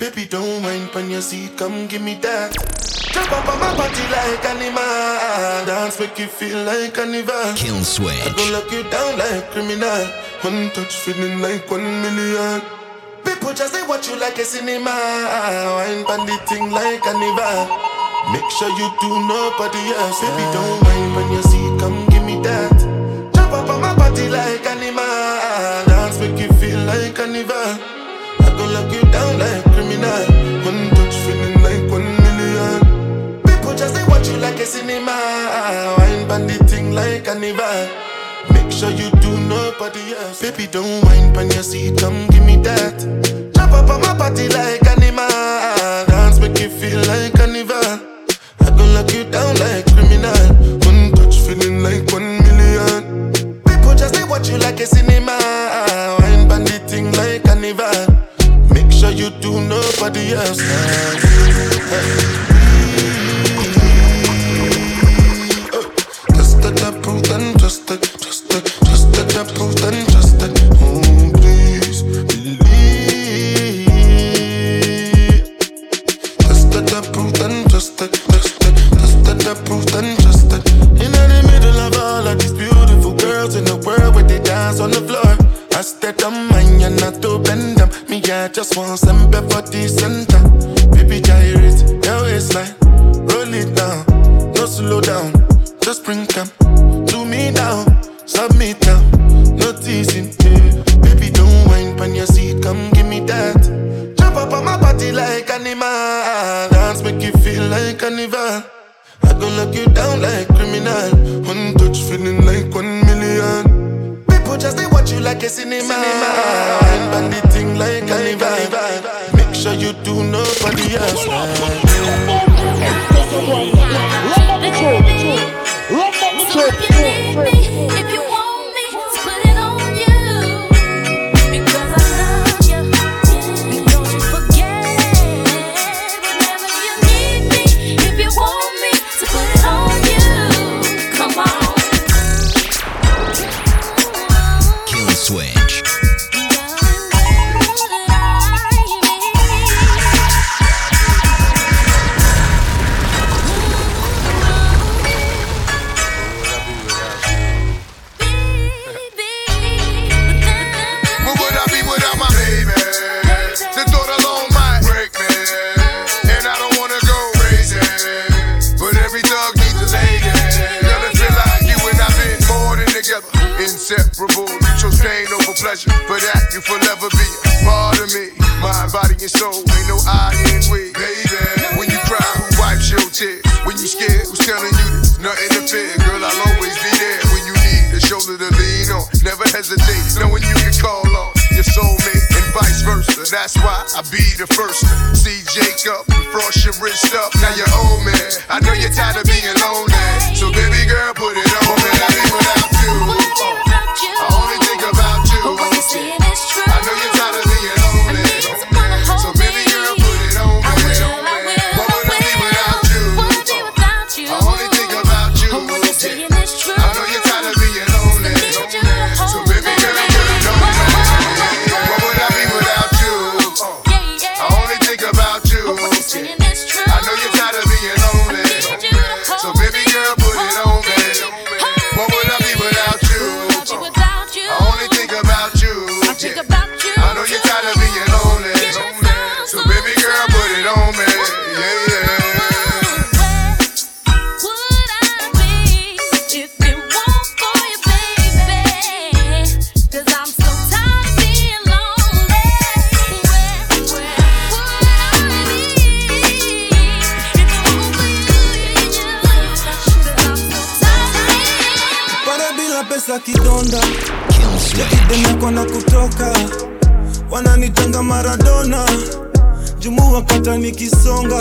Baby, don't mind on your seat, come give me that. Jump up on my body like animal. Dance make you feel like carnival. Kill switch. I gon' lock you down like criminal. One touch feeling like 1 million. People just say watch you like a cinema. Wine pan the thing like carnival. Make sure you do nobody else. Baby, don't mind when you see, come give me that. Jump up on my body like animal. Dance make you feel like carnival. I gon' lock you down like criminal. One touch feeling like 1 million. People just say watch you like a cinema. Wine pan the thing like carnival. Make sure you do nobody else. Baby, don't mind when you see, come give me that. Jump up on my body like animal. Dance make you feel like carnival. I gon' lock you down like criminal. One touch feeling like 1 million. People just say watch you like a cinema. Wine bandit thing like carnival. Make sure you do nobody else. Just that proof and just that proof and just that. Oh, please believe. Just that proof and just that proof and just that. In the middle of all of these beautiful girls in the world where they dance on the floor. I step on mine and not to bend them. Me, I just want some for the center. Baby, gyrate your waistline, roll it down, no slow down. Just bring them to me now, submit now, no teasing. Yeah. Baby, don't whine on your seat, come give me that. Jump up on my body like animal. Dance make you feel like carnival. I gon' lock you down like criminal. One touch feeling like 1 million. People just they watch you like a cinema. And bandit thing like carnival. Make sure you do nobody else. So if you need me, if you want me, just put it on you. Because I love you, and don't you forget. Whenever you need me, if you want me, to put it on you. Come on. Kill switch. Inseparable, mutual strain over pleasure. For that, you forever be a part of me. Mind, body, and soul, ain't no I in we. Baby, when you cry, who wipes your tears? When you scared, who's telling you there's nothing to fear? Girl, I'll always be there when you need a shoulder to lean on. Never hesitate, knowing you can call on your soulmate and vice versa. That's why I be the first to see Jacob and frost your wrist up. Now you're old man, I know you're tired of being lonely. So baby girl, put it on me. I be without you. I only think about you. But what you're saying is true. I know you're tired of being lonely. So baby girl, put it on me. What would I be without you? I only think about you. What you're saying is true. I know you're tired of being lonely. So baby girl, put it on me. What would I be without you? I only think about you. I know you're tired of being lonely. So baby girl, put it on me. What would I be without you? I only think about you. I know you're tired of being lonely. So baby girl, put it on me. Yeah, yeah. Would I be if it weren't for you, baby? 'Cause I'm so tired of being lonely. Where would I be if it weren't for you? 'Cause I'm so tired of being Para bila pesa kidonda, Kill switch. demeko na kutoka, wananitanga Maradona, jumu wakata nikisonga.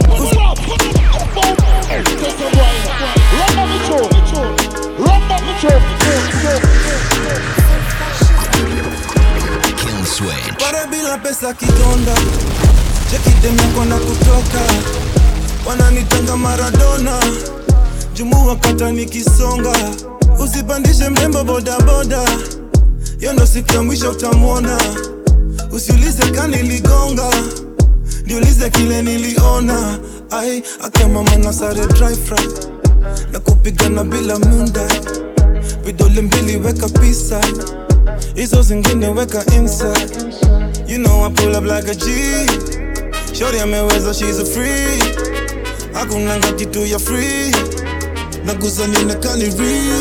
Kill switch. Para bila pesa kidonda, demeko na kutoka, wananitanga Maradona, jumu wakata nikisonga. Usipandishe mrembo boda boda, yo ndo siku ya mwisho utamwona. Usiulize kani ligonga, niulize kile niliona. Ai, akema mana sare dry fry na kupigana bila munda, vidole mbili weka pisa, hizo zingine weka inside. You know I pull up like a G, shorty ameweza, she's a free. Hakuna kitu ya free, nagusa nionekane real.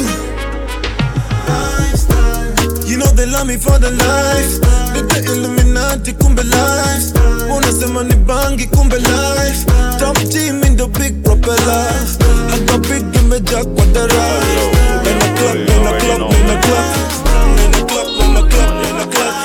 You know they love me for the life, the Illuminati kumbe life. Unasema ni bangi kumbe life, top team in the big propeller. Hata beat imejaa kwa dara. In the club, in the club, in the club, in the club, in the club, in the club.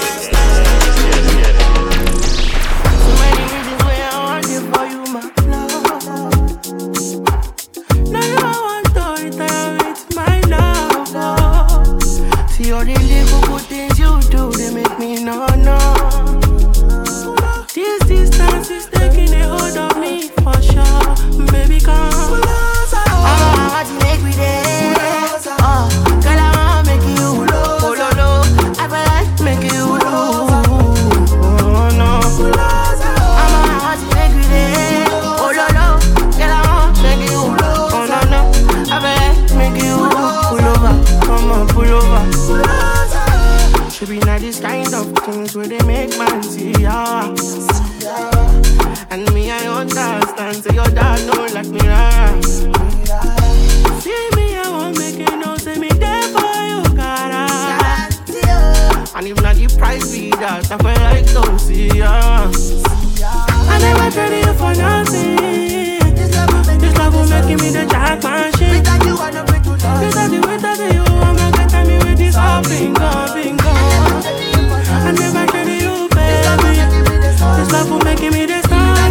So many reasons why I want it for you, my love. Now you want to retire with my love. See all the little good things you do, they make me no. This distance is taking a hold of me for sure. Baby, come. I want to make me there. Oh, girl, I want to make you. Oh, no. I feel like make you. Oh, no. I want to make me there. Oh, no. Girl, I want to make you. Oh, no. I feel like make you. Pull over. Come on, pull over. Should be not this kind of things where they make man see ya. And me, I understand. So your dad don't like me, right? See me, I won't make it no. Say me there for you, gotta. And if not the price be that, I feel like don't see ya. I never traded you for nothing. This love will make me the jackman shit. Without you, I don't break to love. Without you, I'm not gonna me with this all bingo. I never traded you, baby. This love will make me the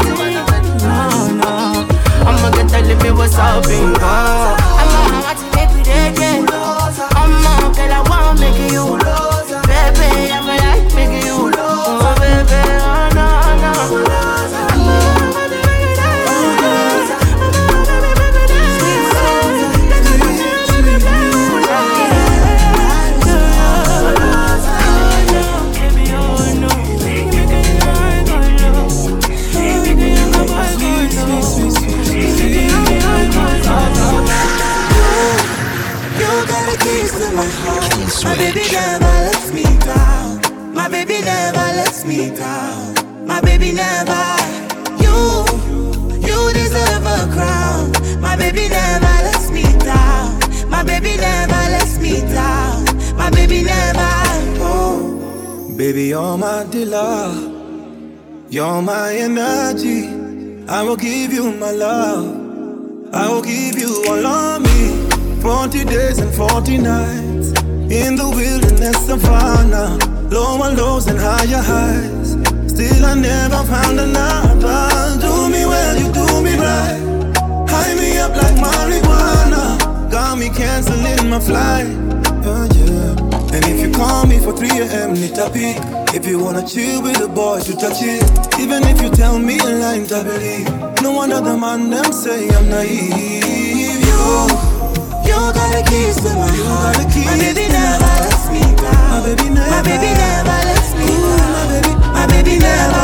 no. I'ma get telling me what's up, bingo. I'ma watch you make me there, yeah. I'ma girl, I wanna make you. Baby, I feel like making you. Oh, baby, oh, no. My baby never lets me down. My baby never lets me down. My baby never. You deserve a crown. My baby never lets me down. My baby never lets me down. My baby never. Oh. Baby, you're my dealer. You're my energy. I will give you my love. I will give you all of me. 40 days and 40 nights in the wilderness savannah, lower lows and higher highs. Still I never found another. Do me well, you do me right. High me up like marijuana. Got me canceling my flight. Yeah. And if you call me for 3 a.m. nita peak. If you wanna chill with the boys, you touch it. Even if you tell me a line to believe. No one other man them say I'm naive. You got the keys to my heart. My baby never lets me down. My baby never lets me down. My baby never.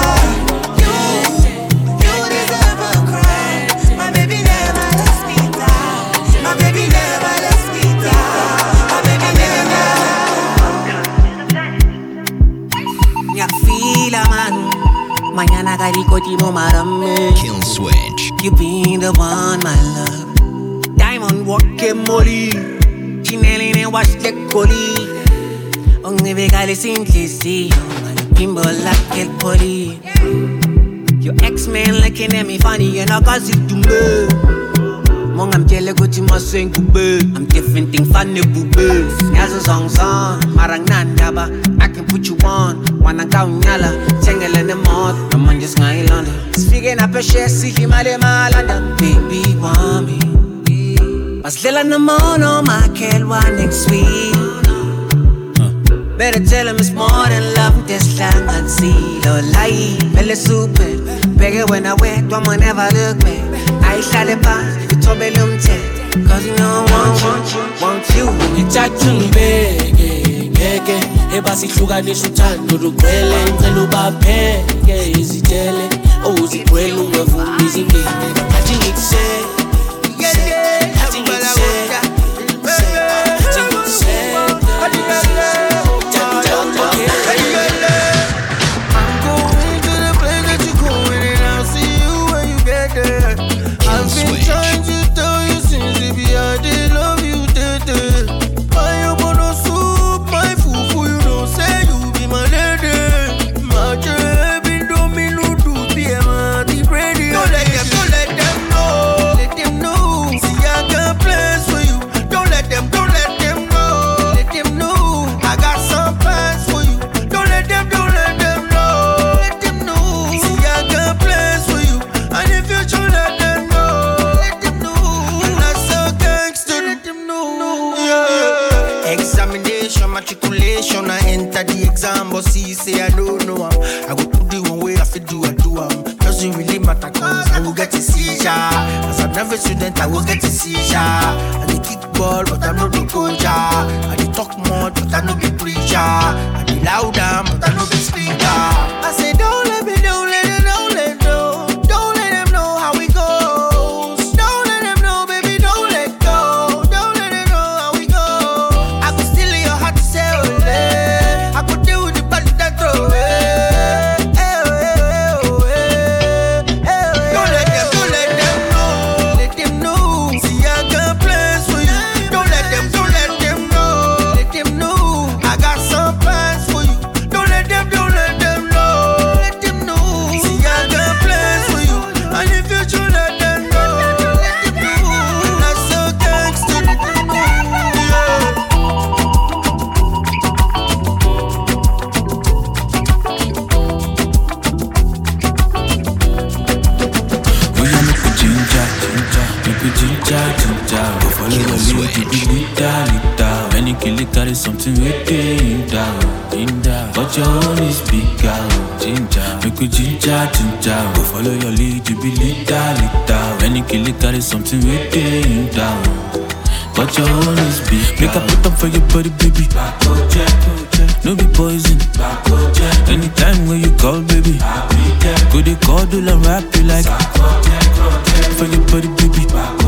You deserve a crown. My baby never lets me down. My baby never lets me down. My baby never. Ya fila man, mañana garikoti mo marame. Kill switch. You been the one, my love. Diamond walking molly, Chinelli ne wash the coli. Only vegale simplicity, bimbo like el poli. Your ex-man looking at me funny and I cause it to me. Mong I'm jelly go to my swing bube. I'm different thing funny bube. As a song marang nandaba. I can put you on. Wanna go nyala, tangle in the mouth. I'm on just my London. Speaking up a share, see him at London. Baby, want me. Mas lela na mono, my kelwa next week. Better tell him it's more than love, this lang and see. Lo lie, feel super. Beg when I wait, don't never look back. I shall it pass, you told me cause you know I want you. Ngithathu ngibeke ebasihlukanisa uthando lugcwele ngicela ubapheke izitele Well, love is in me. I think it's sad. Matriculation, I enter the exam, but see, say I don't know. I go to the one way I feel do. Doesn't really matter, cause I will get a seizure. As a nervous student, I will get a seizure. I dey kick ball, but I'm not the coach. I dey talk more, but I'm not the preacher. I dey louder, but I'm not the speaker. I say, don't let them know how it goes. Don't let them know, baby, don't let go. Don't let them know how it goes. I could steal your heart to say, I could deal with the body that throw it. Don't let them know. See, I got plans for you. Don't let them know. Let them know. I got some plans for you. Don't let them know. Let them know. See, I got plans for you. And if you should let them know. Let them know. I'm not so gangster. Go follow your lead, you be leader. When you kill it, carry something with you down. But your own is bigger, ginger. Make you ginger. Go follow your lead, you be leader. When you kill it, carry something with you down. But your own is bigger. Make a put up for your body, baby. No be poison. Anytime when you call, baby. Go they call, do and rap you like. For your body, baby.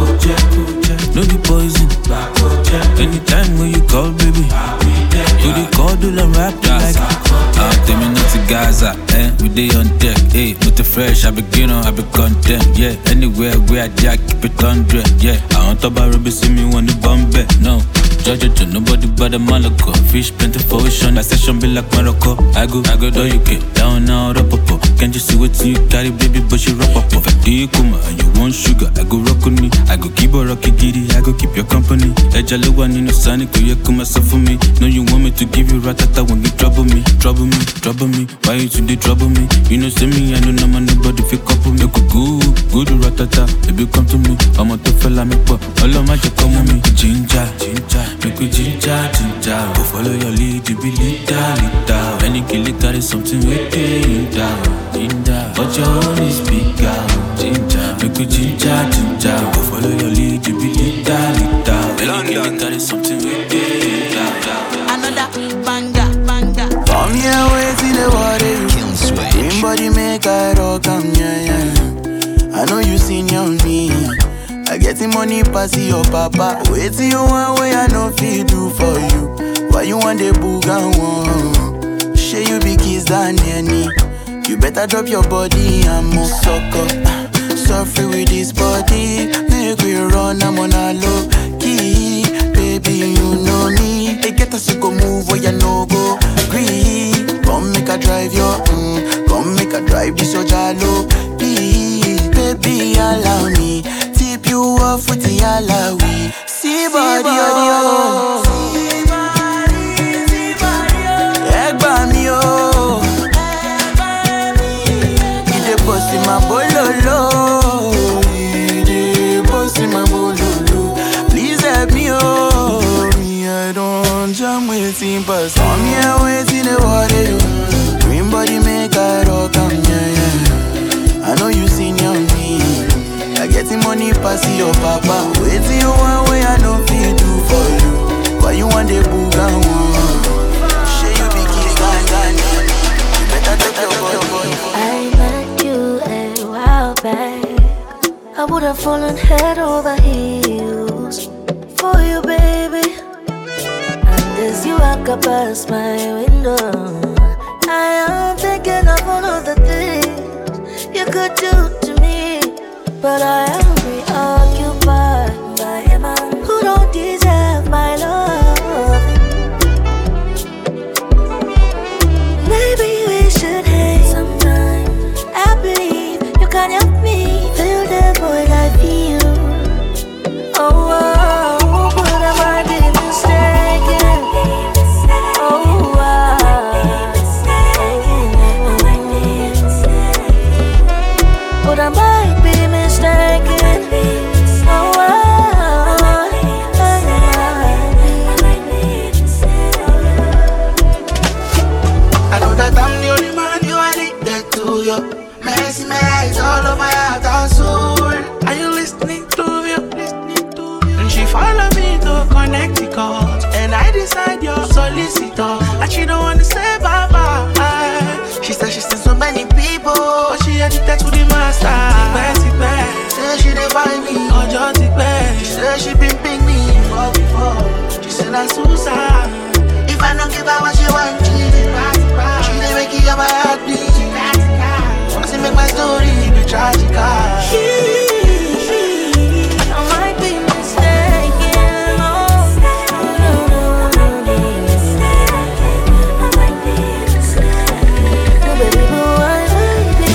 No be poison. Anytime when you call, baby. Go they call, do and rap you like. Tell me not to Gaza, we day on deck, with the fresh, I begin on, I be content, yeah. Anywhere where I jack, keep it 100, yeah. I want to buy Ruby, see me when the bomb back, no. Judge, nobody but the Malaco. Fish plenty for ocean, that session be like Morocco. I go, do you get down now, up. Can't you see what you carry, baby, but you rock up. If I do come and you want sugar, I go rock on me. I go keep a rocky giddy, I go keep your company. Ejalo one in the sun, you come myself for me. No, you want me to give you ratata when you trouble me. Why you today trouble me? You know, see me, I know no man, nobody feel couple me. Good ratata, baby, come to me. I'm a tough fella, make up. All of my just come with me. Ginger. Make you ginger. Go follow your lead, you be leader. When you kill it, carry something with you down. But your own is bigger. Ginger. Make you ginger. Go follow your lead, you be leader. When you kill it, carry something with you down. Another banger. Come here, wait till the water. Kill switch. Green body make I rock, yeah. I know you seen on me. I get the money pass your papa. Wait till you want way I know feel do for you. Why you want the boogan one? Share you be kiss than any. You better drop your body and move sucker. Suffer with this body. Make we run, I'm on a low key. Baby, you know me. They get us to go move where you no go. Green, come make a drive your come make a drive this your jalo. Please, baby, allow me. Tip you off with the alawi. See body, oh. Egg by me, oh. Ide boss in my bololo. Ide boss in my bololo. Please help me, oh. Me, I don't jam waiting, but come here waiting the water. Green body make I rock, yeah. I know you seen on me. I get the money pass your papa. Wait till you want way I know feel do for you. Why you want the boogan one? Share you be kiss, you better take your body. I met you a while I would have fallen head over heels for you, baby. And as you walk up past my window, I am thinking of all of the things you could do to me. But I am preoccupied by a man who don't deserve my love. Maybe we should hate sometime. I believe you can help me fill the void I feel. Oh, oh, but I might be mistaken. Oh, but I might be mistaken. Oh, I know that I'm the only man you are addicted to. You mesmerize all of my heart and soul. Are you listening to me? And she follow me to Connecticut, and I decide you're solicitor. And she don't wanna say bye bye. She said she's seen so many people, but she addicted to the master. Say she didn't find me, or just she said she been ping me before. She said I'm suicide. If I don't give her what she wants, she didn't make it up my heartbeat. Once you make my story be tragic. I might be mistaken. Oh, baby, boo, I might be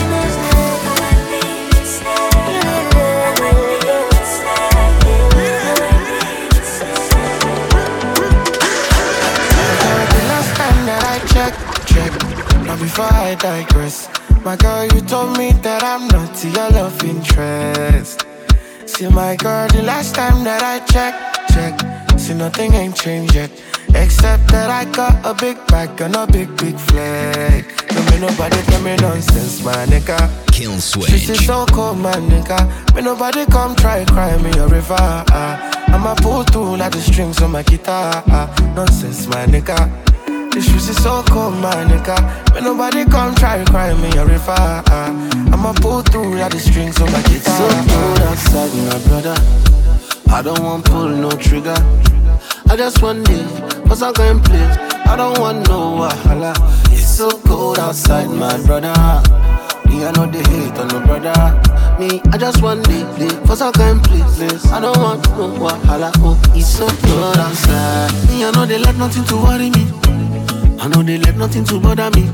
The last time that I check, now before I digress, my girl, you told me that I'm not your love interest. See, my girl, the last time that I check, see, nothing ain't changed yet, except that I got a big bag and a big flag. Don't make nobody tell me nonsense, my nigga. Kill She switch. so cold, my nigga. May nobody come try cry me a river. I'ma pull through like the strings on my guitar. Nonsense, my nigga. The shoes is so cold, my nigga. May nobody come try cry me a river. I'ma pull through like the strings on my guitar. It's so cold outside, my brother. I don't want pull no trigger. I just want it, cause I'm going play. I don't want no wahala. It's so cold outside, my brother. Me, I know they hate on no brother. Me, I just want it, play, cause I can't play. I don't want no wahala. Oh, it's so cold outside. Me, I know they let nothing to worry me. I know they let nothing to bother me.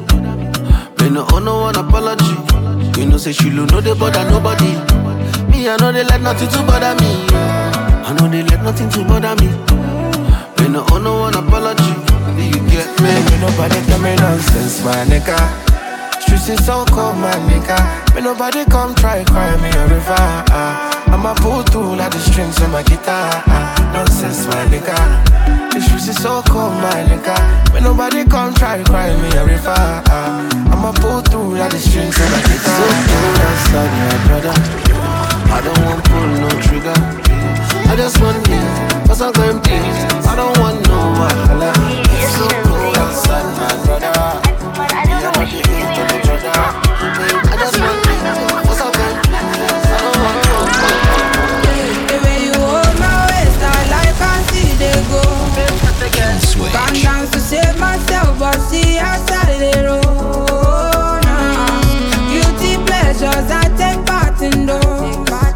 Me no owe no one apology. You know say she know they bother nobody. Me, I know they let nothing to bother me. I know they let nothing to bother me. Me no owe no one apology. Do you get me? Me nobody tell me nonsense, my nigga. Streets is so cold, my nigga. Me nobody come try cry me a river. I'ma pull through like the strings on my guitar. Nonsense, my nigga. The streets is so cold, my nigga. Me nobody come try cry me a river. I'ma pull through like the strings on my guitar. So cold outside, my brother. I don't want pull no trigger. I just want it, cause I'm going play. I don't want no wahala. It's so cold outside, my brother. I don't want it, brother. I just want it, cause I'm going play. I don't want no wahala. The way you hold my waist, I like I see they go. Kill switch. Gone dance to save myself, but see outside they roll. Guilty pleasures, I take part in those.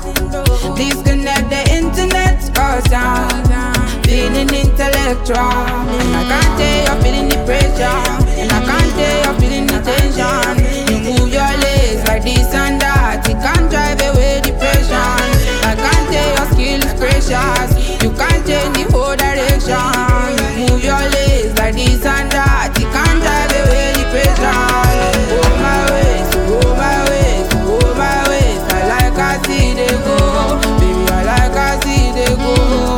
Disconnect the internet, cause I'm feeling intellectual. And I can't tell you're feeling the pressure. And I can't tell you're feeling the tension. You move your legs like this and that. You can't drive away depression. I can't tell your skill is precious. You can't change the whole direction. You move your legs like this and that. You can't drive away depression. Oh my ways, oh my ways, oh my ways. I like I see they go. Baby, I like I see they go.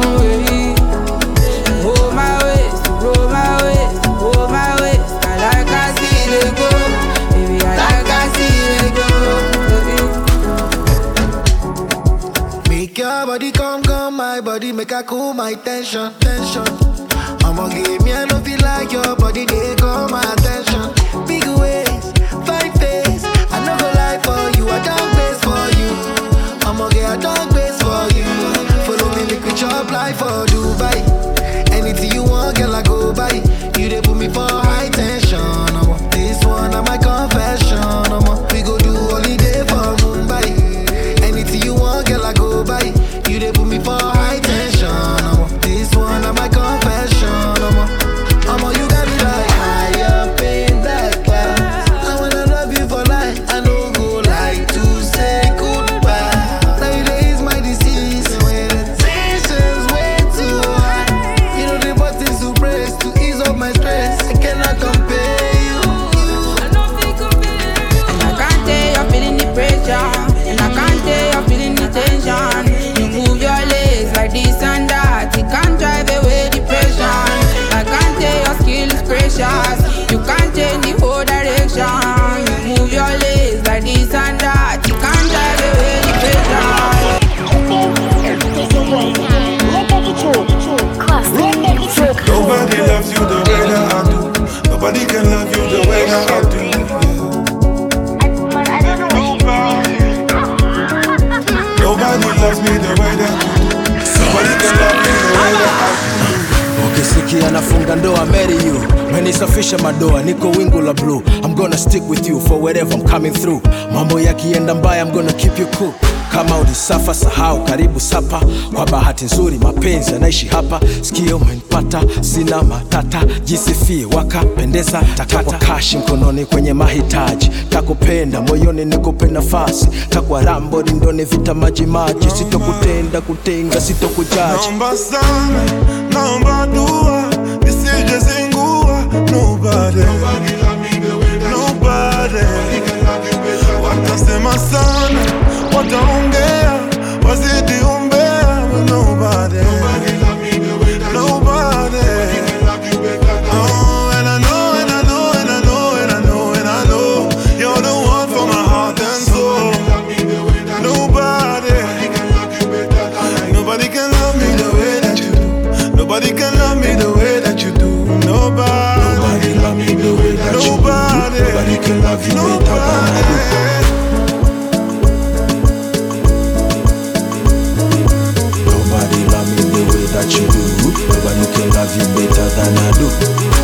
Oh my ways, oh my ways, oh my ways. I like I see they go. Baby, I like I see they go. Make your body come, my body make her cool my tension. I'ma give me a love feel like your body, they call my attention. Big ways, fine face, I no go lie for you, I don't face for you. I'ma get a nafunga ndoa, marry you. Menisafisha madoa, niko wingu la blue. I'm gonna stick with you for wherever I'm coming through. Mambo yakienda mbaya, I'm gonna keep you cool. Kama ulisafa sahau, karibu sapa. Kwa bahati nzuri mapenzi yanaishi hapa. Sikio umenipata, sina matata. Jisifie wakapendeza, takata kashi mkononi kwenye mahitaji. Takupenda moyoni nikupe nafasi. Takwa rambo rindoni vita maji maji. Sitokutenda kutenga, sitokujaji. Naomba sana, naomba dua, nisije zingua. Nobody watasema sana, wataongea, wazidi umbea. Nobody oh, and I know, and I know, and I know, and I know, and I know you're the one for my heart and soul. Nobody can love me the way that you do. Nobody can love me the way that you do. Nobody love me the way that you do. Nobody can love you better than I do. Nobody love me the way that you do. Nobody can love you better than I do.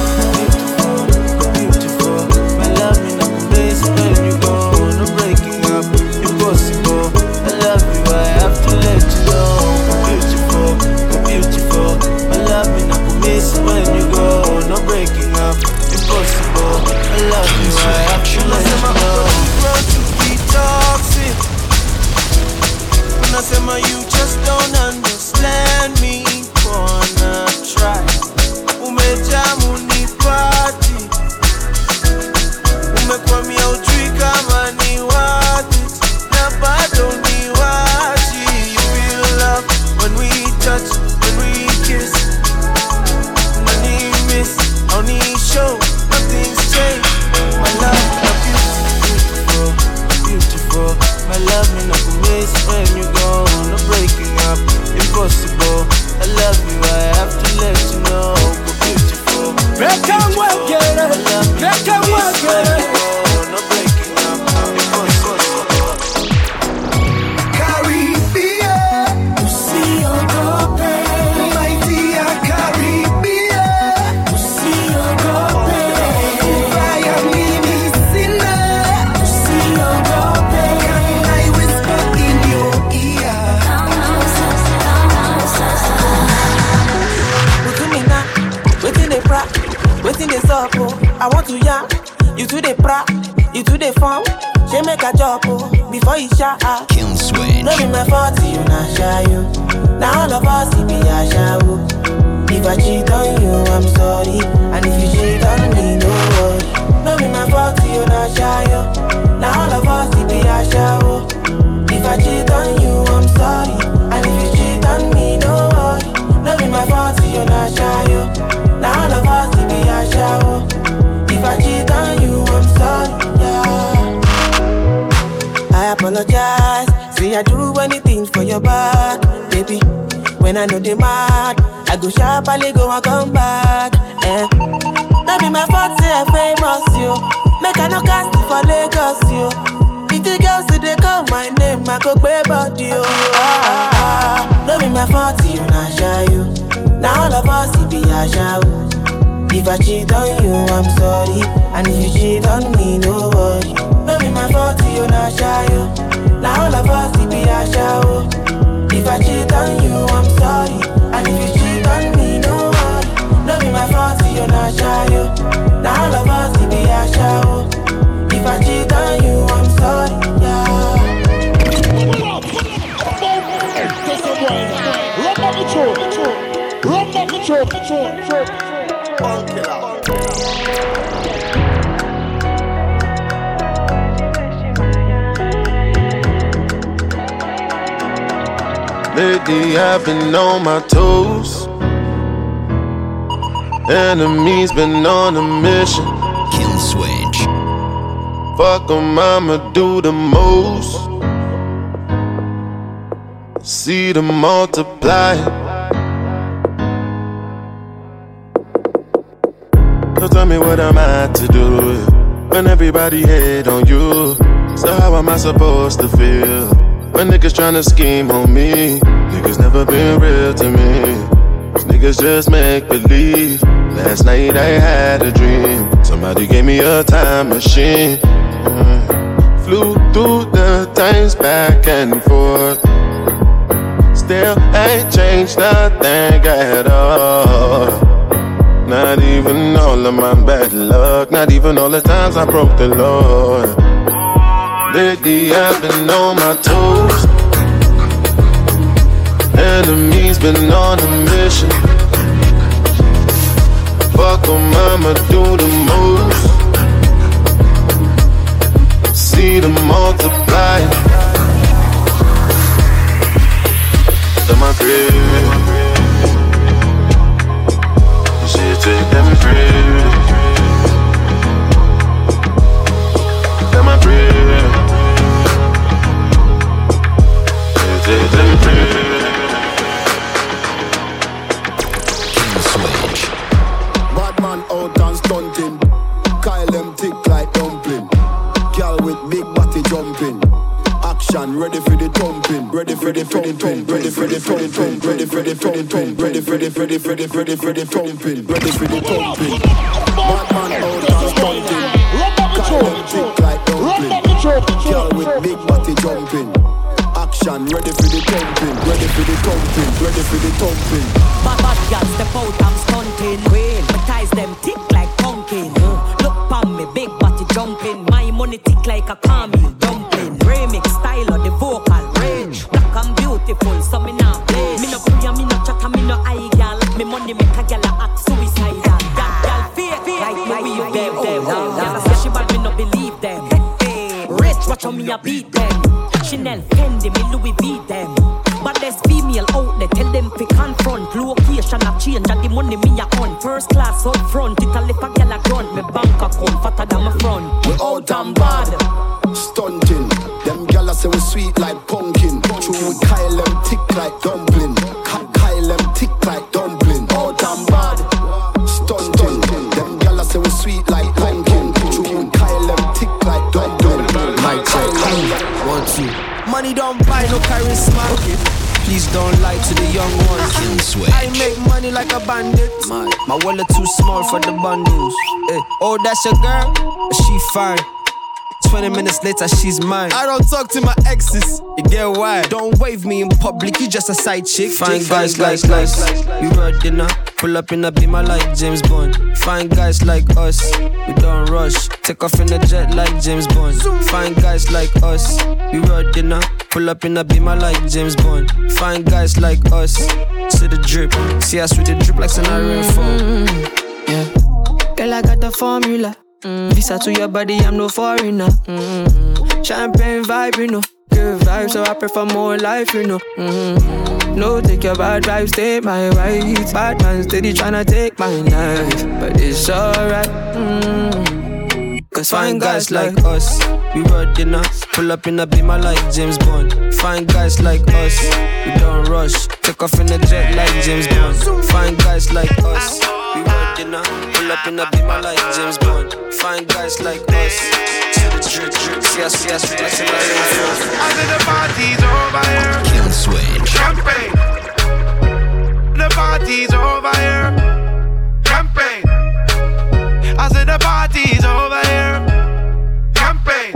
Beautiful, my love me not miss when you go. No breaking up, impossible. I love you, I have to let you know. Beautiful, my love me not miss when you go. No breaking up, impossible. I love you, I have to let you know. Run to be toxic. When I say my you just don't understand me. Wanna try? Umejamu ni party. Umekwamia ujui kama ni wati. Na bado ni wati. You feel love when we touch, when we kiss. Money miss, only show, nothing's changed. My love, beautiful, beautiful. My love me not miss when you go. No breaking up, impossible. I love you, I have to let you know. But beautiful, Break and work it, break and work it. no breaking up, impossible. Caribbean, you see your girlfriend. My dear Caribbean, you see your girlfriend. I am missing her. You see your girlfriend. Can I whisper in your ear? Waiting they pra, waiting they sup, oh. I want to yam, you to the pra, you to the farm. She make a job, oh, before you shout out. Kill switch. No be my fault, you not shy, you. Now all of us, it be a show. If I cheat on you, I'm sorry. And if you cheat on me, no worry. No be my fault, you not shy, you. Now all of us, it be a show. If I cheat on you, I'm sorry. And if you cheat on me, no worry. No be my fault, you not shy, you. Now all of us, it be a show. If I cheat on you, I'm sorry, yeah. I apologize, say I do anything for your back, baby. When I know they mad, I go sharply go and come back, eh. That be my fault, say I famous, you. Make I no cast it for Lagos, you. If the girls say they call my name, I go pay about you. That be my fault, you not shy, you. Now all of us, it be a show. If I cheat on you, I'm sorry. And if you cheat on me, no worry. No be my fault, you not shy, you. Now all of us, it be a show. If I cheat on you, I'm sorry. And if you cheat on me, no worry. No be my fault, you not shy, you. Now all of us, it be a show. If I cheat on you, I'm sorry, yeah. Lately I've been on my toes. Enemies been on a mission. Kill switch. Fuck 'em, I'ma do the most. See them multiply. So tell me what am I to do when everybody hate on you? So how am I supposed to feel when niggas tryna scheme on me? Niggas never been real to me. These niggas just make believe. Last night I had a dream. Somebody gave me a time machine. Flew through the times back and forth. Still ain't changed nothing at all. Not even all of my bad luck. Not even all the times I broke the Lord. Lately I've been on my toes. Enemies been on a mission. Fuck 'em, I'ma do the most. See them multiply. To my crib. She take them crib. To my crib. She take them crib. Out and stunting, Kyle them thick like dumpling. Girl with big body jumping. Action ready for the thumping. Ready for the thumping. Ready for the thumping. Ready for the thumping. Ready for the thumping. Ready for the thumping. Batman out and stunting. Kyle them thick like dumpling. Girl with big body jumping. Action ready for the thumping. Ready for the thumping. Ready for the thumping. Bad girl step out, I'm stunting. Queen, my ties them tick like pumpkin. Look pon me, big body jumping. My money tick like a caramel dumpling. Remix style of the vocal range. Black and beautiful, so me now blaze. Me no pray, me no chat, me no eye girl. Me money make a girl act suicidal. Girl fear, like me you them. Girl say she bad, me no believe them. Rich, watch how me a beat them. Chanel, Fendi, me Louis V them. But there's female out there, tell them to confront. Location a change and the money me a on. First class up front, it a lip a gyal a grunt. Me bank account fatter than my front. We out and bad, stunting. Them gyal a say we sweet like pumpkin. True we Kyle them thick like dumpling. Kyle them thick like dumpling. Out and bad, stunting. Them gyal a say we sweet like pumpkin. True we Kyle them thick like dumpling. Mic check, 1, 2. Money don't buy no charisma. Okay. Please don't lie to the young ones. I make money like a bandit. My wallet too small for the bundles. Hey. Oh, that's your girl? She fine. 20 minutes later, she's mine. I don't talk to my exes. You get why? Don't wave me in public. You just a side chick. Fine guys like us. We were dinner. Pull up in a beamer like James Bond. Fine guys like us. We don't rush. Take off in a jet like James Bond. Fine guys like us. We were dinner. Pull up in a beamer like James Bond. Fine guys like us. See the drip. See us with the drip like scenario 4. Yeah. Girl, I got the formula. Visa to your body, I'm no foreigner. Champagne vibe, you know. Good vibe, so I prefer more life, you know. No, take your bad vibes, take my rights. Bad man steady tryna take my life, but it's alright. Cause fine guys like us, we were dinner. Pull up in a beamer like James Bond. Fine guys like us, we don't rush. Take off in a jet like James Bond. Fine guys like us, we were dinner. Pull up in a beamer like James Bond. Fine guys like us. See the drip, drip. See us, flexing like a I said the party's over here. Kill switch. Champagne. The party's over here. Champagne. I said the party's over here. Champagne.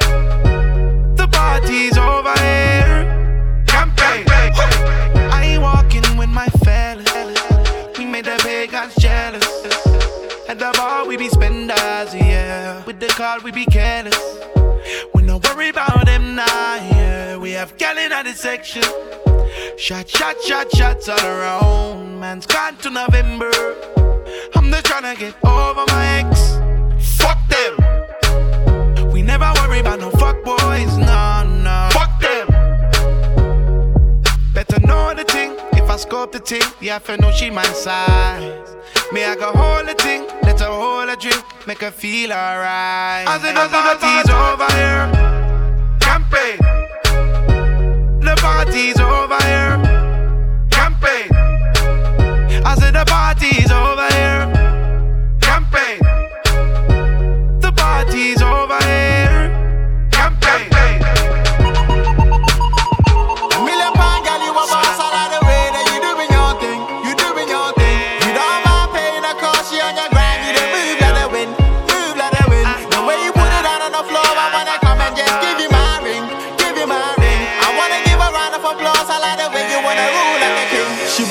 The party's over here. Champagne. I ain't walking with my fellas. We made the pagans jealous. At the bar we be spenders, yeah. With the car we be careless. We no worry about them now, yeah. We have gal in the section. Shots all around. Man's gone to November. I'm just tryna get over my ex. Fuck them. We never worry about no fuck boys, no. Fuck them. Better know the thing. If I scope the thing, yeah, I know she my size. Me, I go hold the thing, let her hold a drink, make her feel alright. I said the party's over here. Champagne. The party's over here. Champagne. I said the party's over here. Champagne. The party's over here. Champagne. Million pound girl, you a boss all of the way that you doing your thing. You doing your thing. You don't mind paying the cost, you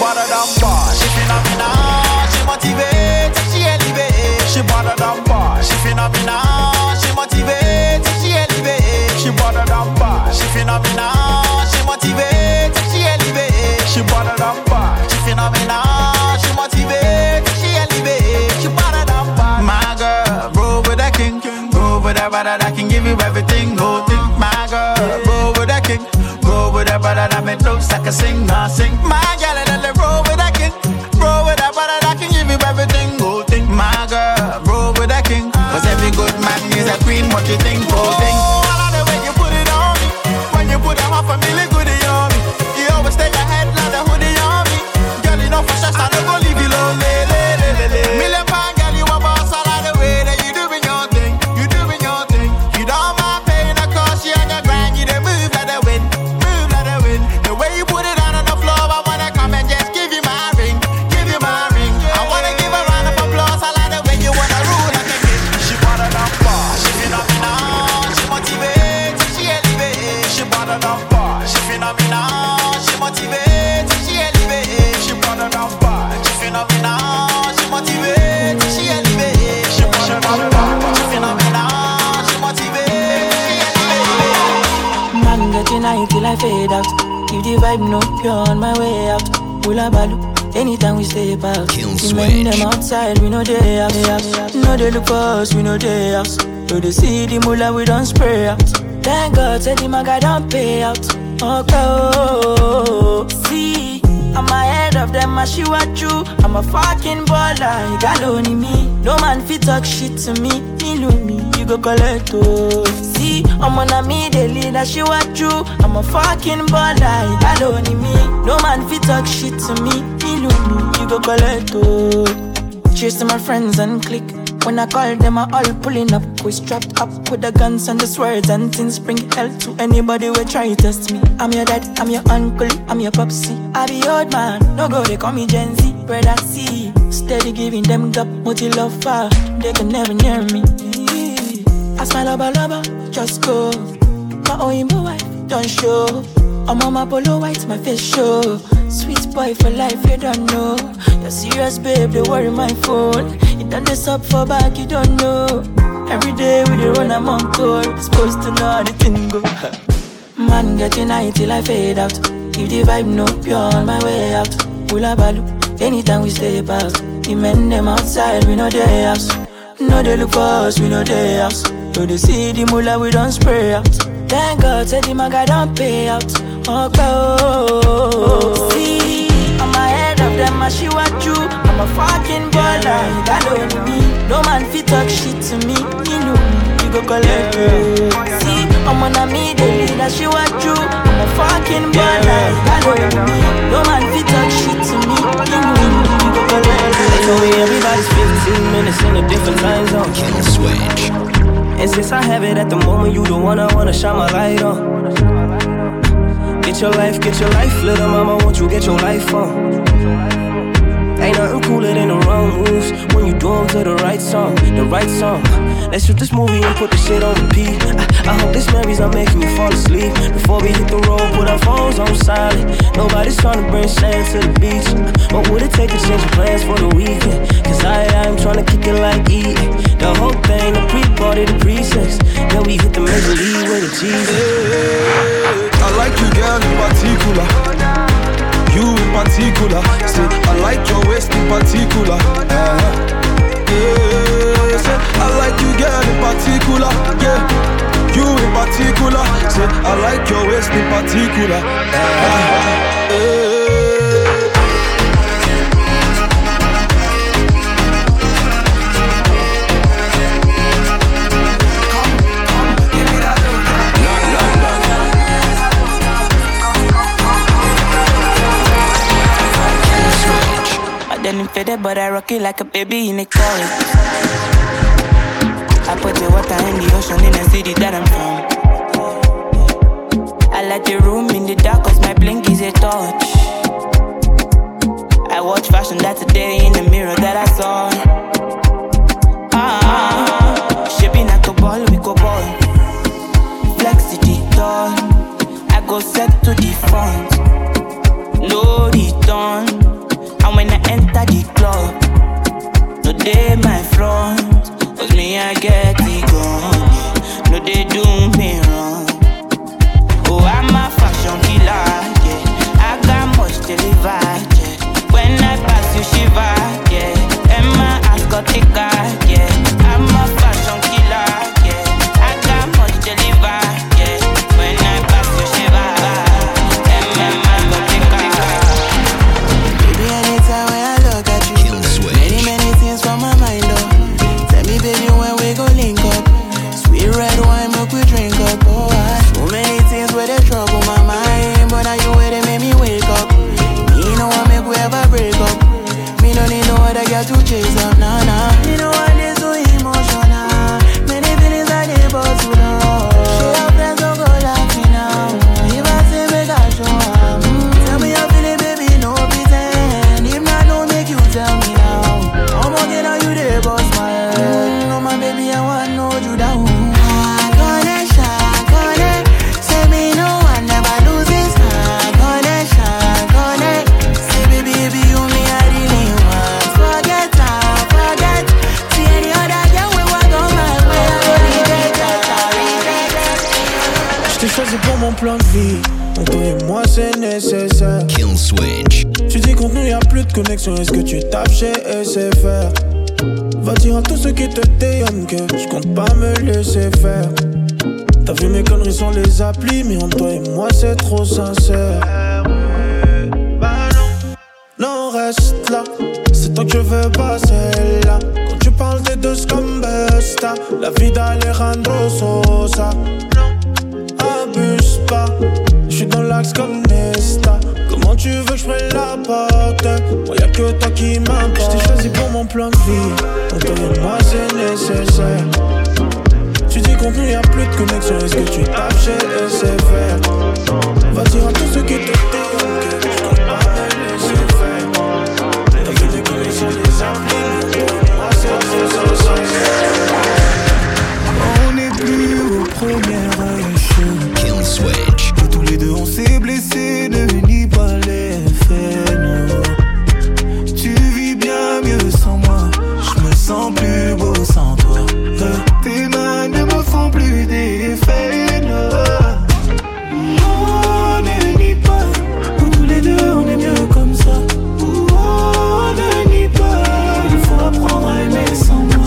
better than boss. She phenomenal, she motivates, she elevates. She better than boss. She phenomenal, she motivates, she elevates. She better than boss. She phenomenal, she motivates, she elevates. She better than boss. She phenomenal, she motivates, she elevates. She better than boss. My girl, roll with that king, roll with that brother that can give you everything. Go think, my girl, roll with that king. Roll with that brother that make looks like a sing, I sing. My girl, and then roll with that king. Roll with that brother that can give you everything. Go think, my girl, roll with that king. Cause every good man is a queen. What you think, go think. Oh, I love the way you put it on me. When you put them off a million goodie on me. You always stay ahead like the hoodie on me. Girl, you know for sure I don't go leave you lonely. Million pound girl, you a boss. I like the way that you doing your thing. You doing your thing. You don't mind paying the cost. You on your grind. You don't move like the wind. The way you put it on the floor, I wanna come and just give you my ring, give you my ring. I wanna give a round of applause. I like the way you wanna rule like a king. She better than boss. She phenomenal, she motivates, she elevates. She better than boss. She phenomenal, she motivates, she elevates. She better than boss. She phenomenal, she motivates, she elevates. She better than boss. She phenomenal, she motivates, she elevates. Man, get your night till I fade out. Keep the vibe no pure on my way out. Hula balu, anytime we step out. We make them outside, we know they out. No they look for us, we know they out. No they see the mula, we don't spray out. Thank God, said the maga don't pay out. Okay, see, I'm ahead of them, I shoot at you. I'm a fucking baller, you got only me. No man fit talk shit to me, me, you go collect oh. See, I'm on a me, they lead a shoot at you. I'm a fucking baller, you got only me. No man fit talk shit to me, you go collect oh. Cheers to my friends and click. When I call them, I all pulling up. We strapped up with the guns and the swords and things. Bring hell to anybody who try to test me. I'm your dad, I'm your uncle, I'm your popsy. I be old man, no go, they call me Gen Z. Brother C, steady giving them gap, multi love far. They can never near me. I smile lover, just go. My Oyinbo wife, don't show. I'm on my polo white, my face show. Sweet boy for life, you don't know. You're serious, babe, they worry my phone. You done this up for back, you don't know. Every day we dey run, I'm on tour. Supposed to know how the thing go. Man, get your night till I fade out. Keep the vibe no pure on my way out. Hula balu, anytime we step out. The men them outside, we know they house. No they look for us, we know they house. No they see the mula, we don't spray out. Thank God, said the maga don't pay out. Okay, see, I'm ahead of them, I shoot at you. I'm a fucking baller, you got only me. No man fit talk shit to me, you go collect it. See, I'm on a me, they lead a shoot at you. I'm a fucking baller, you got only me. No man fit talk shit to me, you go collect it. They told me everybody's 15 minutes in a different time zone. Kill switch. And since I have it at the moment, you the one I wanna shine my light on. Get your life, little mama, won't you get your life on? Ain't nothing cooler than the wrong moves when you do them to the right song, Let's shoot this movie and put the shit on repeat. I hope this memories are making you fall asleep. Before we hit the road, put our phones on silent. Nobody's trying to bring sand to the beach. What would it take to change your plans for the weekend? Cause I'm trying to kick it like E. The whole thing, the pre-party, the pre-sex. Then we hit the major league with the cheese. I like you, girl, in particular. You in particular. Say, I like your waist in particular. Say, I like you, girl, in particular. Yeah, you in particular. Say, I like your waist in particular. Faded, but I rock it like a baby in a car. I put the water in the ocean in the city that I'm from. I like the room in the dark cause my blink is a touch. I watch fashion that's a day in the mirror that I saw. Shaping like a ball, we go ball. Flex to the door. I go set to the front. No return. where they trouble my mind, but now you where they make me wake up. Me know I make we ever break up. Me no need no other girl to chase up, nah nah. Me know I need so emotional. Many feelings I need but to know. Show your friends don't go laugh me now. If I say make I show up, tell me how feeling, baby, no pretend. If not, no make you tell me now. I'm walking on you there, boss my head. No my baby, I want to know you down. Say me no one never loses. Say baby, you me I really want. Forget. See any other girl we walk on my way. Je t'ai choisi pour mon plan de vie. Entre toi et moi c'est nécessaire. Kill switch. Tu dis qu'entre nous y'a plus de connexion. Est-ce que tu tapes chez SFR? Va dire à tous ceux qui te déhonnent que je compte pas me laisser faire. T'as vu mes conneries sur les applis, mais entre toi et moi c'est trop sincère. Non, reste là, c'est toi que je veux passer là. Quand tu parles des deux comme Busta, la vie d'Alejandro Sosa. Abuse pas, j'suis dans l'axe comme Nesta. Comment tu veux que j'prenne la porte? Moi y'a que toi qui m'importe. J't'ai choisi pour mon plan de vie. Entre toi et moi c'est nécessaire. Tu dis qu'entre nous y'a plus de connexion. Est-ce que tu tapes chez SFR? Va dire à tous ceux qui te déhonnent que je compte pas me laisser faire. T'as fait des connexions, des applis. Moi c'est on n'est plus aux premières échelles. Kill switch. Et tous les deux on s'est blessés, ne nie pas les faits, non. Tu vis bien mieux sans moi, je me sens plus beau sans toi. Tes mains ne me font plus d'effet, non. On ne nie pas, tous les deux on est mieux comme ça. On ne nie pas, il faut apprendre à aimer sans moi.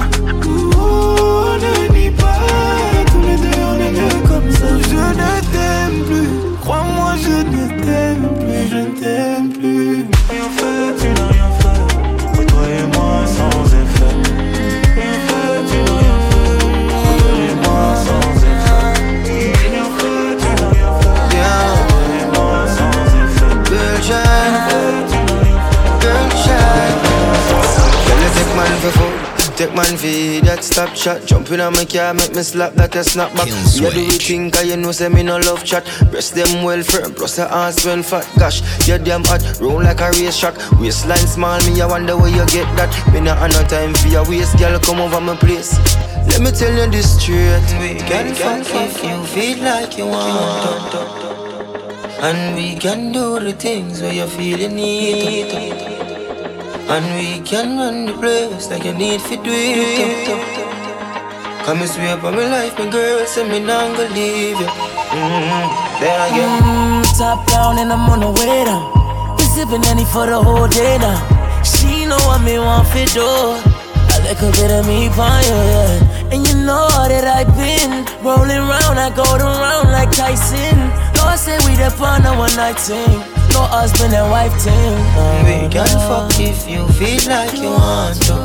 On ne nie pas, tous les deux on est mieux comme ça. Je ne t'aime plus, crois-moi je ne t'aime plus, je ne t'aime plus. Rien fait, tu n'as rien fait, toi et moi sans effet. Rien fait, tu n'as rien fait, toi et moi sans effet. Rien fait, tu n'as rien fait, toi et moi sans effet. Girl shine, girl shine. Girl you take man for food. Take man for that stop shot. Jump in on my car, make me slap that a snapback. You do it think you know say me no love chat. Breast them well firm, plus the ass well fat. Gosh, you damn hot, roll like a race track. Waistline small, me I wonder where you get that. Me not have no time for your waist, girl, come over my place. Let me tell you this straight. We can fuck if you feel like you want, and we can do the things where you feel you need. And we can run the place like you need to do it. Come and sweep on my life, my girl, say me not gonna leave you. Then again. Top down and I'm on the way down. Been sipping any for the whole day now. She know what me want for do. I like a bit of me pon you, yeah. And you know that I've been rolling round, I go around like Tyson. No, I say we the fun of one night thing. No husband and wife thing. We can fuck if you feel like you want to,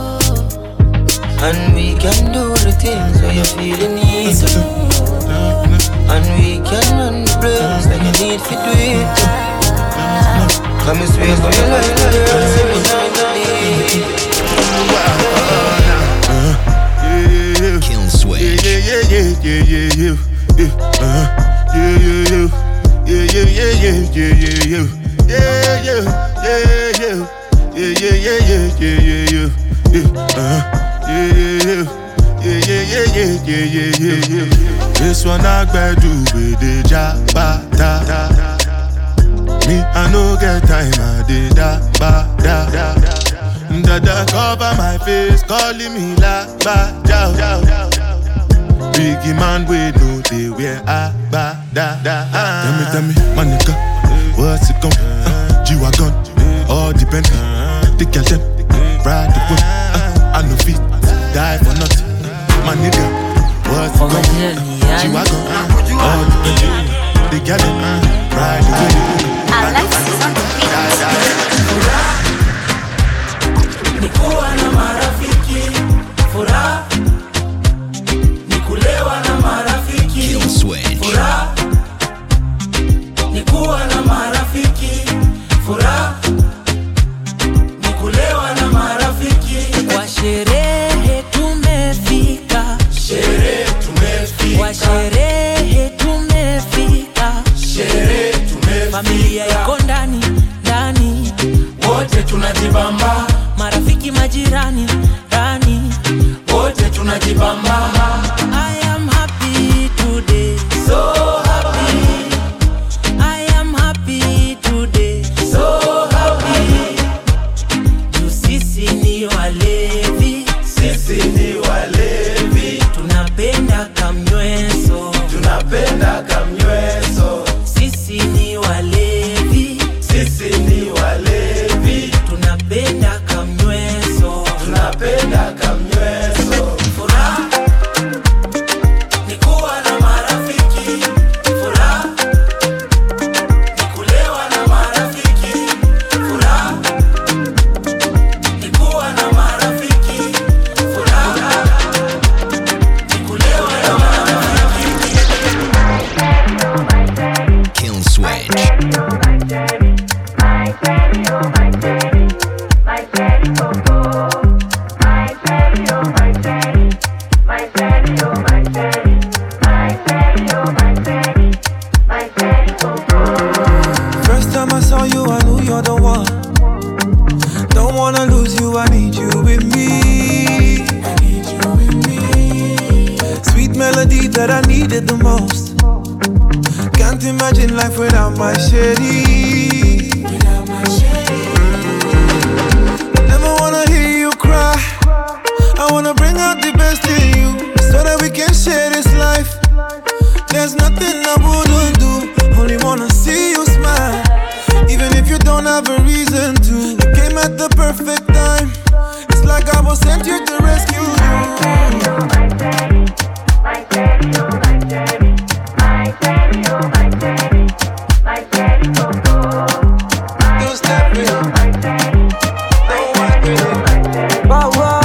and we can do the things where you feel the need to. And we can run the place like you need to do it. Come and swear for your life, girl, say me not gonna leave. Kill switch. This one I better do with the jabata. Me I no get time I did that Dada cover my face, calling me la ba down. Biggie man we know they wear a ba da. Tell me, my nigga, what's it gon' G-Wagon, all depend. The girl them, ride the whip. I no fit, die for nothing. My nigga, what's it gon' G-Wagon, all depend. The girl them, ride the whip. Alexis on the beat. Nikuwa na marafiki, furaha. Nikulewa na marafiki, furaha. familia iko ndani ndani, wote tunajibamba, marafiki majirani ndani, wote tunajibamba. I am happy today, so happy. I am happy today, so happy. Tu sisi ni walevi, sisi ni walevi, tunapenda kamnyweso, tunapenda kamnyweso. Sisi ni walevi, sisi ni walevi, tunapenda kamnyweso, tunapenda kamnyweso. Furaha ni kuwa na marafiki, furaha ni kulewa na marafiki, furaha ni kuwa na marafiki, furaha ni kulewa na marafiki. Kill switch. First time I saw you, I knew you're the one. Don't wanna lose you, I need you with me. I need you with me. Sweet melody that I needed the most. Can't imagine life without my shady. Never wanna hear you cry. I wanna bring out the best in you, so that we can share this life. There's nothing I wouldn't do. Only wanna see you smile, even if you don't have a reason to. You came at the perfect time. It's like I was sent here to rescue you. Don't step in. Don't wipe it. Wow, wow,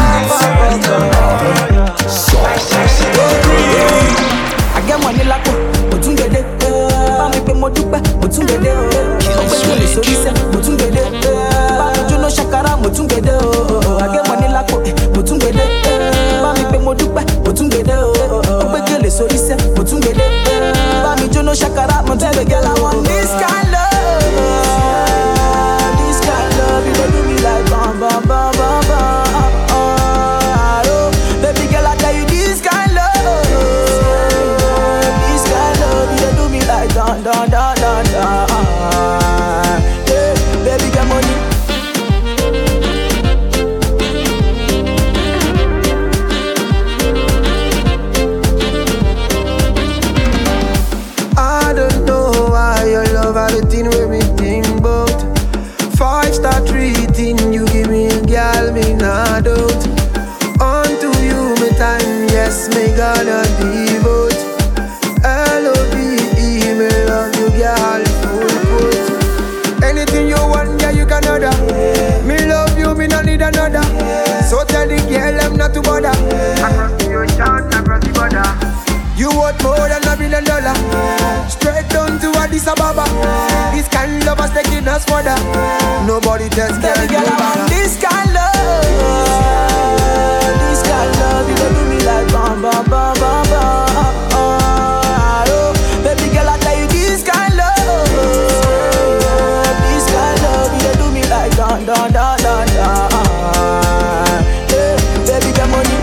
I get money like Motungede. Bami pe mo dupe, Motungede. Ogbeni so ise, Motungede. Bami Juno Shakara, Motungede. I get money like Motungede. Bami pe mo dupe, Motungede. Ogbeni so ise, Motungede. Bami Juno Shakara, Motungede. Girl, I want this kind love. This kind love, you don't do me like bam bam bam bam bam. Oh, baby girl, I tell you this kind love. This kind love, you don't do me like dun dun dun dun dun. Yeah, baby, get money. I don't know why your love are the thing with me think about. 5-star treating, you give me a girl, me not doubt. Unto you, me time, yes, me gonna devote. L-O-V-E, me love you, girl, full quote. Anything you want, yeah, you can order. Me love you, me not need another. So tell the girl, I'm not to bother. Across the ocean, across the border. You want more than $1 billion. Straight down to Addis Ababa. This kind of love is taking us further. Nobody else can do better. This kind love, this kind love, you don't do me like bam bam bam bam bam. Oh, baby girl, I tell you this kind love, this kind love, you don't do me like dun dun dun dun dun. Yeah, baby, get money.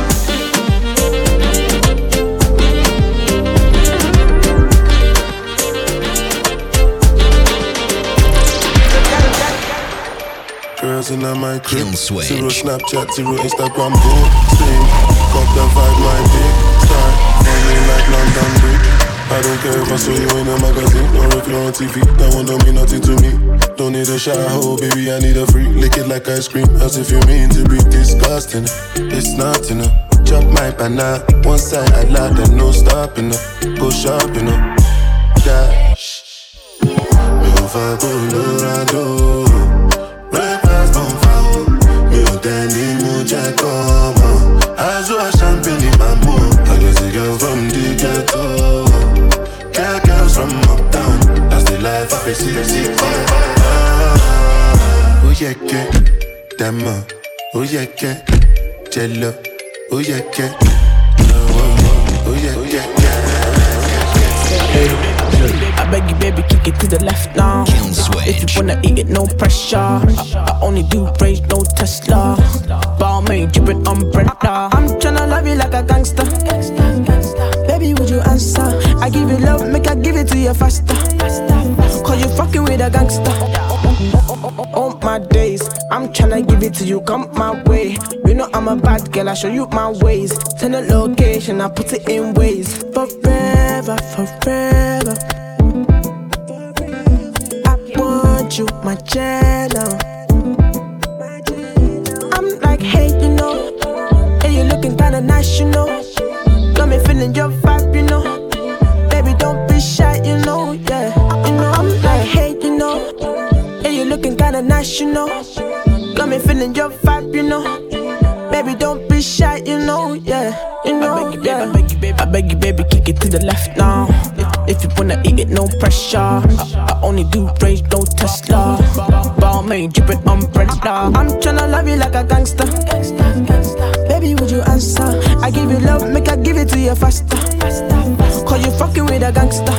Girls in my crib, zero Snapchat, zero Instagram, boom, sing. Got the vibe, my big star, running like London Bridge. I don't care if I saw you in a magazine or if you're on TV, that one don't mean nothing to me. Don't need a shower, baby, I need a freak. Lick it like ice cream, as if you mean to be disgusting. It's not enough. Chop my banana, one side I lie, then no stopping up. Go sharp, you know. Dash. Me over Colorado. Breakfast on fire. Me o teni mucha como. Azua champagne in my mood. I guess a girl from the ghetto. Girls from uptown. That's the life I see. Oh yeah, que dama. Oh yeah, que jello. Oh yeah, que. Oh yeah, yeah. beg you, baby, kick it to the left now. If you wanna eat it, no pressure. I only do rage, no Tesla. Balmain, drippin' umbrella. I'm tryna love you like a gangster. Baby, would you answer? I give you love, make I give it to you faster. Cause you fucking with a gangster. All my days, I'm tryna give it to you, come my way. You know I'm a bad girl, I show you my ways. Send a location, I put it in ways. Forever, forever. I want you, my channel. I'm like, hey, you know, hey, you looking kinda nice, you know. Got me feeling your vibe, you know. Baby, don't be shy, you know, yeah. You know, I'm like, hey, you know, hey, you looking kinda nice, you know. Got me feeling your vibe, you know. Baby, don't be shy, you know, yeah. You know, I beg you, baby, I beg you, baby, I beg you, baby, kick it to the left now. If you wanna eat it, no pressure. I only do rage, no Tesla. Balmain, drippin' umbrella. I'm tryna love you like a gangster. Baby, would you answer? I give you love, make I give it to you faster. Cause you fucking with a gangster.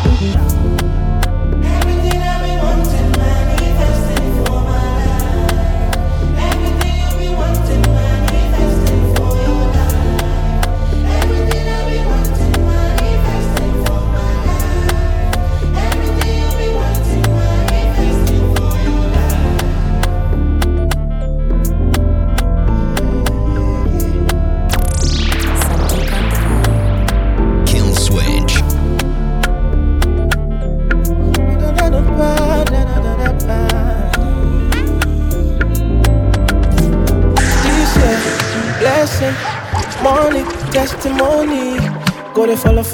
Morning, testimony. Go to follow,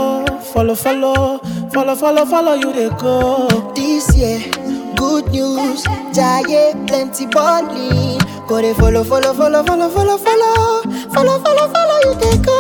you they go. This year, good news, giant plenty balling. Go to follow, you they go.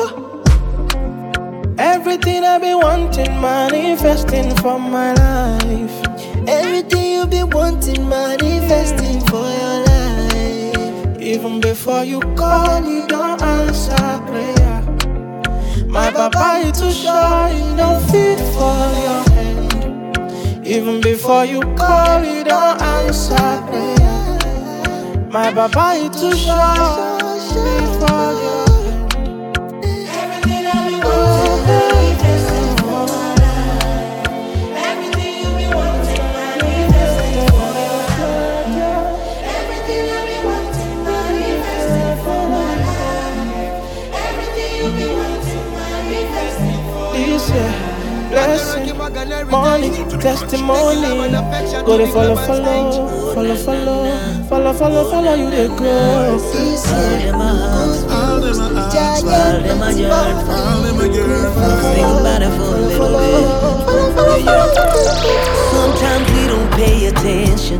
Everything I've been wanting, manifesting for my life. Everything you've been wanting, manifesting for your life. Even before you call, you don't answer prayer. My papa, you too shy, you don't fit for your hand. Even before you call, you don't answer prayer. My papa, you too shy, fit for your hand. Everything I've been wanting, manifesting for my life. Everything you've been wanting, manifesting for your life. Everything I've been wanting, manifesting for my life. Everything you've been wanting, manifesting for this year, blessing, money, testimony. Go to follow, you they go. This year, good news, giant plenty Sometimes we don't pay attention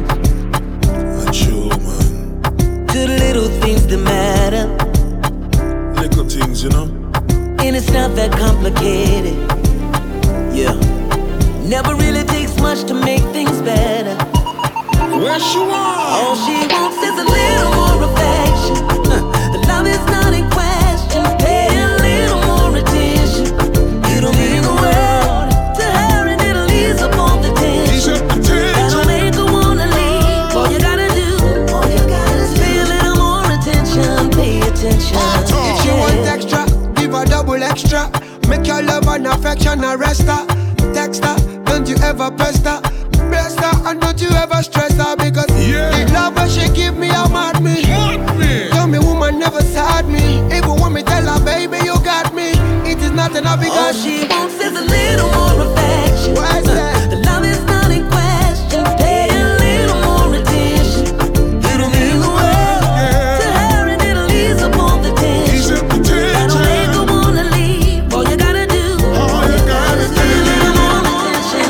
to the little things that matter. Little things, you know. And it's not that complicated. Yeah. Never really takes much to make things better. Where she wants? All she wants is a little more affection. The love is not in question. Pay a little more attention. It'll mean the world to her, and it'll ease up all the tension. That'll make her wanna leave. All you gotta do is pay a little more attention. Pay attention. If she want extra, give her double extra. Make your love and affection a rest her. Text her, don't you ever pest her. Bless her and don't you ever stress her. Because the love that she give me, I'm mad me. Tell me woman never sad me. Even when me tell her baby you got me, it is not enough because all she wants is a little more affection. The love is not in question. Pay a little more attention. It'll mean the world to her, and it'll ease up all the tension. That'll make her wanna leave. All you gotta do is pay a little more attention.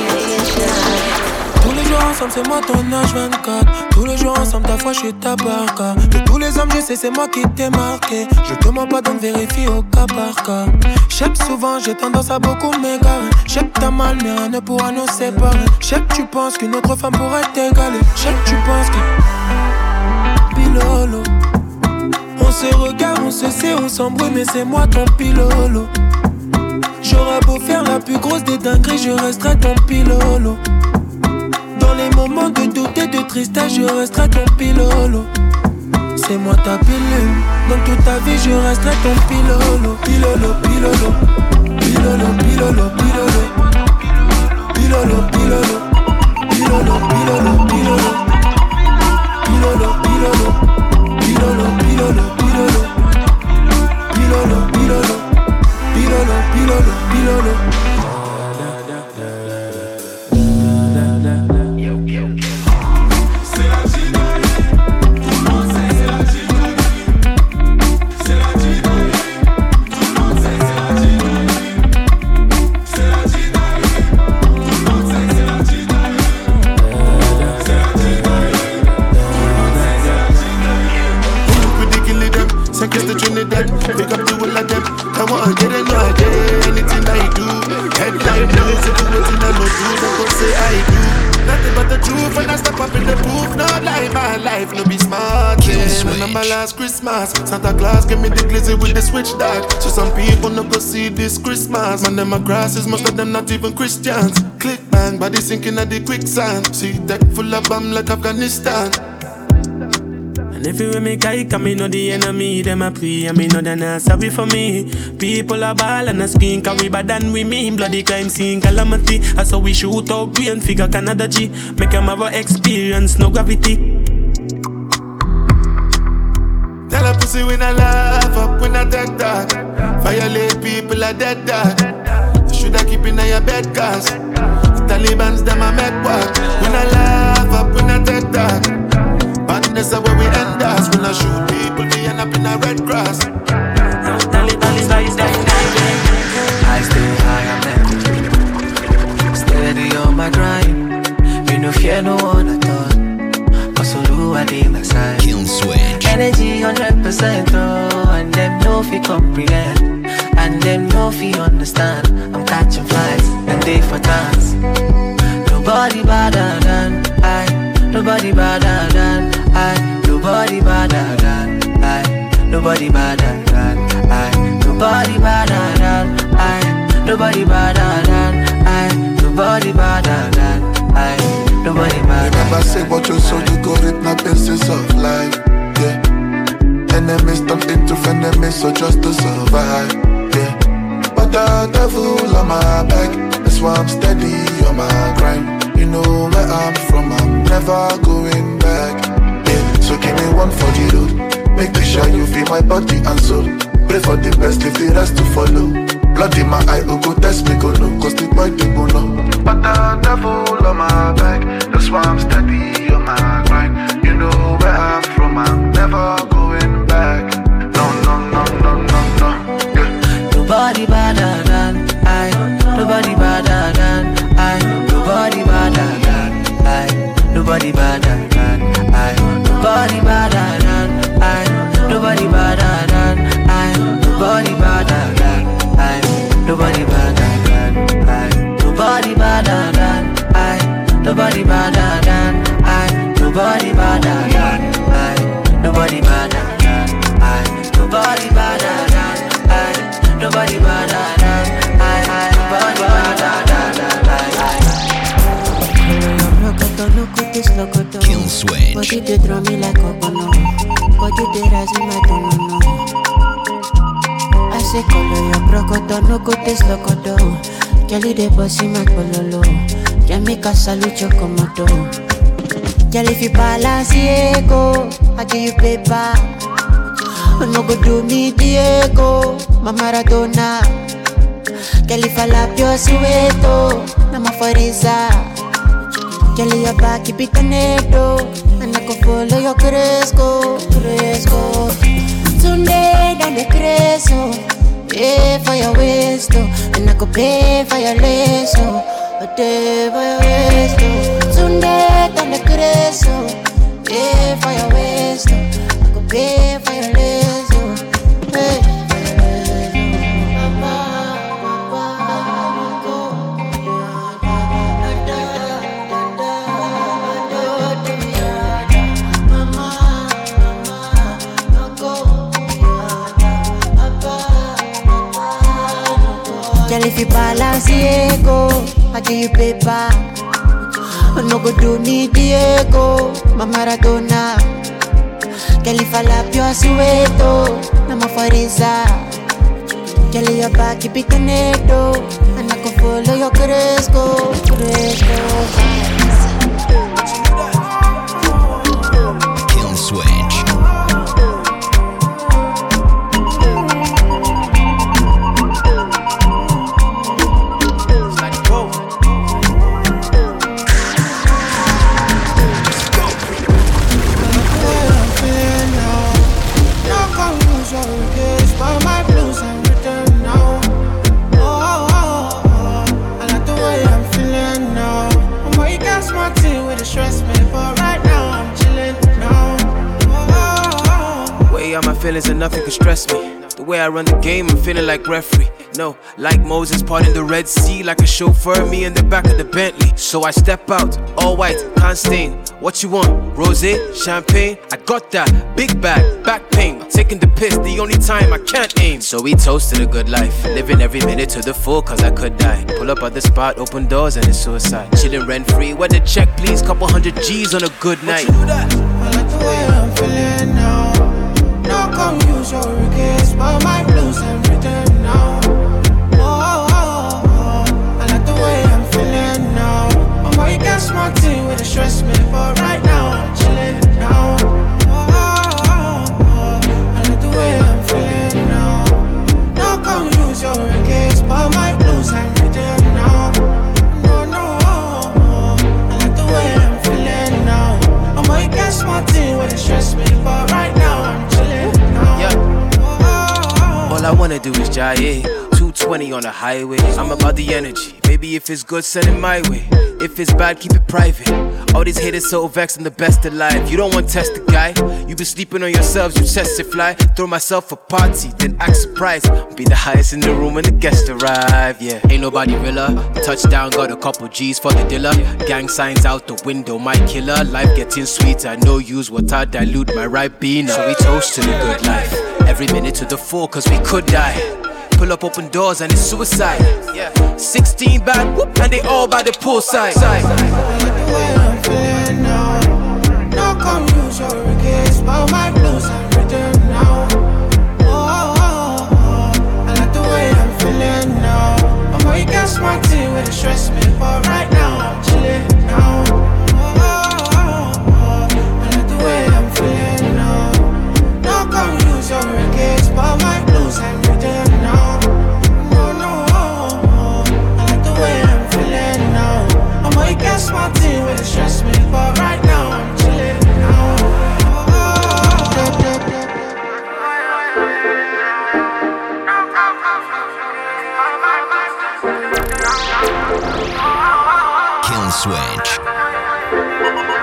Tous les jours ensemble, c'est moi ton âge 24. Tous les jours ensemble, ta foi, je suis ta barca. De tous les hommes, je sais, c'est moi qui t'ai marqué. Je te mens pas, donc vérifie au cas par cas. J'sais que souvent, j'ai tendance à beaucoup m'égarer. J'sais que t'as mal, mais rien ne pourra nous séparer. J'sais que tu penses qu'une autre femme pourrait t'égaler. J'sais que tu penses que Pilolo. On se regarde, on se sait, on s'embrouille, mais c'est moi ton pilolo. J'aurais beau faire la plus grosse des dingueries, je resterai ton pilolo. Dans les moments de doute et de tristesse, je resterai ton pilolo. C'est moi ta pilule, dans toute ta vie je resterai ton pilolo. Pilolo, pilolo, pilolo, pilolo, pilolo. Pilolo, pilolo, pilolo, pilolo, pilolo. Pilolo, pilolo, pilolo, pilolo, pilolo. Pilolo, pilolo, pilolo, pilolo, pilolo. Pick up the whole of them. Come on, get it, no idea. Anything I do, headline news, if you waiting, I no do. Don't go say I do. Nothing but the truth, and I step up in the booth. Not like my life, no be smart. Remember last Christmas, Santa Claus gave me the glizzy with the switch dog. So some people no go see this Christmas. Man, them a grasses, most of them not even Christians. Click bang, body sinking at the quicksand. See deck full of bomb like Afghanistan. And if you make I come, me know the enemy, them a pray, and me know they're not sorry for me. People are ball and a skin, cause we bad than we mean. Bloody crime scene, calamity. That's how we shoot out brain, figure Canada G. Make them have a experience, no gravity. Tell a pussy when I laugh up, when I take that. Violate people are dead dog. You shoulda keep in your bed, cause the Taliban's them a make work. When I laugh up, when I take that. Badness are where we end us. When I shoot people, we end up in a red grass. I stay high, I'm never steady on my grind. You no fear no one at all. Cause I did my side. Kill switch. Energy 100% oh, and them no fi comprehend, and them no fi understand. I'm catching flights and day for dance. Nobody better than I. Nobody better than I. Nobody better than I. Nobody better than I. Nobody better than I. Nobody better than I. Nobody better than I. Nobody better. Remember say what you sow, you go reap my pieces of life. Yeah. Enemies turn into frenemies, so just to survive. Yeah. But the devil on my back, that's why I'm steady on my grind. You know where I'm from, I'm never going back. Yeah, so give me one for the road. Make sure you feel my body and soul. Pray for the best, leave the rest to follow. Blood in my eye, oh go test me, go no. Cause the boy they go no. But the devil on my back, that's why I'm steady on my grind. You know where I'm from, I'm never going back. No, no, no, no, no, no. Yeah. Nobody better than I. Nobody better than I. Nobody better than I. Nobody better than I. Nobody better than I. Nobody better than I. Nobody better than I. Nobody better than I. Nobody better than I. Nobody better than I. Nobody better than I. Nobody better than I. Nobody better than I. Nobody better than I. Nobody better than Kill switch. Body they draw me like a bono. Body they rise in my tono. I say color your brocodo, no go taste locodo. Jelly de bossy my pololo. Ya me salute your comodo. Jelly if you balance Diego, I give you paper. No go do me Diego, my Maradona. Jelly if I lap your sueto, na ma foriza. Jelly your back, keep it tornado, and I can follow your Cresco, Cresco. Sunday down the Cresco, pay for your waist, and I could pay for your lace, a day for your waist. Sunday down the Cresco, pay for your waist, I could pay for your lace, hey. you balance the ego, I give you paper. No go do me Diego, my Maradona. Girl, if I lap you, I sweato. I'm a Fariza. Girl, your back, you be tornado. And I can follow your Cresco. Kill switch. My feelings and nothing can stress me. The way I run the game, I'm feeling like referee. No, like Moses parting the Red Sea, like a chauffeur, me in the back of the Bentley. So I step out, all white, can't stain. What you want? Rosé, champagne? I got that. Big bag, back pain. Taking the piss, the only time I can't aim. So we toasted a good life, living every minute to the full, cause I could die. Pull up at the spot, open doors, and it's suicide. Chilling rent free, where the check, please? Couple $100 on a good night. I like the way I'm feeling now. No, come use your regrets, but my blues and return now. I like the way I'm feeling now. Oh, you got smart thing with the stress me, but right now I'm chilling now. I like the way I'm feeling now. No, come use your regrets, but my blues and return now. I like the way I'm feeling now. Oh, you got smart thing with the stress me, but right now I'm chilling. All I wanna do is jaye. 220 on the highway. I'm about the energy. Maybe if it's good, send it my way. If it's bad, keep it private. All these haters so vexed, I'm the best alive. You don't want to test the guy. You been sleeping on yourselves, you test it fly. Throw myself a party, then act surprised. Be the highest in the room when the guests arrive. Yeah, ain't nobody realer. Touchdown, got a couple G's for the dealer. Gang signs out the window, my killer. Life getting sweeter, no use water, dilute my Ribena. So we toast to the good life. Every minute to the full, cause we could die. Pull up open doors and it's suicide. 16 bad, whoop, and they all by the poolside. I like the way I'm feeling now. No, come use your regrets, but my blues and return now. I like the way I'm feeling now. Oh, you got smart thing with the stress me, but right now I'm chilling now. I like the way I'm feeling now. No, come use your regrets, but my blues and return now. Smart thing with the stress me, but right now I'm chilling now. Kill switch.